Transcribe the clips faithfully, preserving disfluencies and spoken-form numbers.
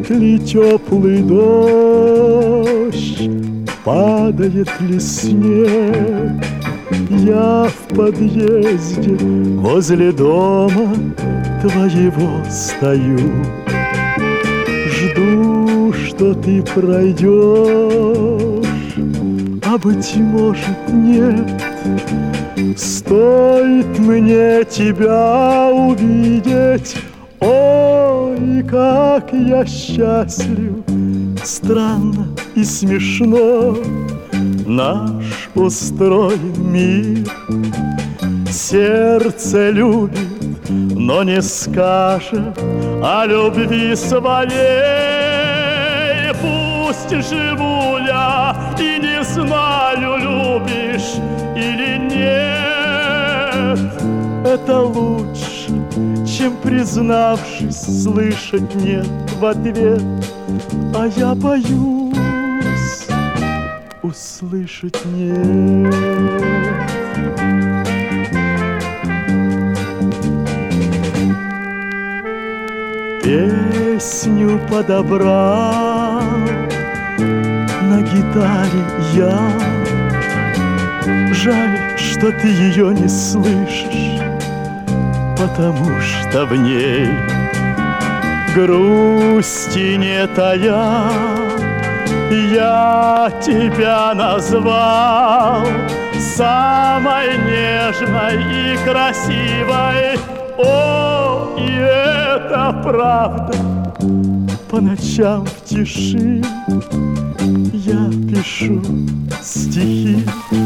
Идет ли теплый дождь, падает ли снег, я в подъезде возле дома твоего стою. Жду, что ты пройдешь, а быть может нет. Стоит мне тебя увидеть, ой, как я счастлив. Странно и смешно наш устроен мир. Сердце любит, но не скажет о любви своей. Пусть живу я и не знаю, любишь или нет. Это лучше, чем, признавшись, слышать нет в ответ. А я боюсь услышать нет. Песню подобрал на гитаре я. Жаль, что ты ее не слышишь, потому что в ней грусти не тая. Я тебя назвал самой нежной и красивой. О, и это правда. По ночам в тиши я пишу стихи.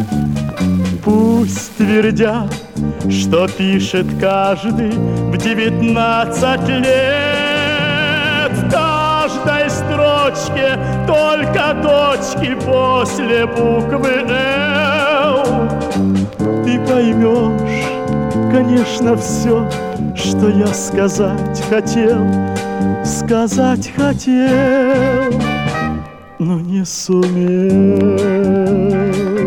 Пусть твердят, что пишет каждый в девятнадцать лет. В каждой строчке только точки после буквы «Л». Ты поймешь, конечно, все, что я сказать хотел, сказать хотел, но не сумел.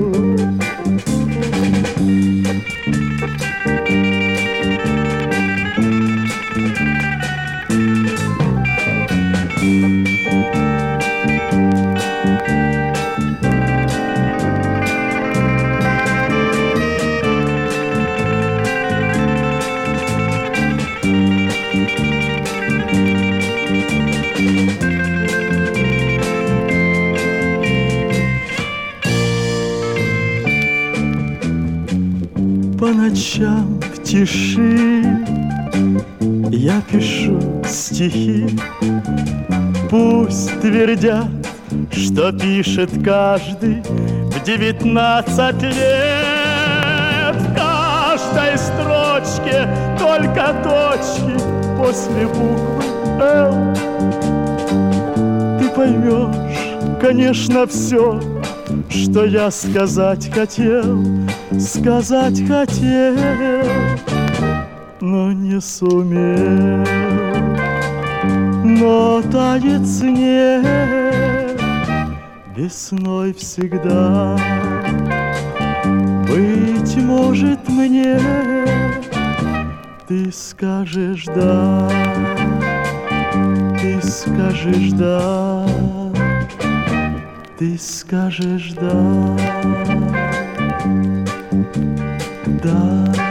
По ночам в тиши я пишу стихи. Пусть твердят, что пишет каждый в девятнадцать лет. В каждой строчке только точки после буквы «Л». Ты поймешь, конечно, все, что я сказать хотел, сказать хотел, но не сумел. Но тает снег весной всегда. Быть может, мне ты скажешь да, ты скажешь да, ты скажешь да, да.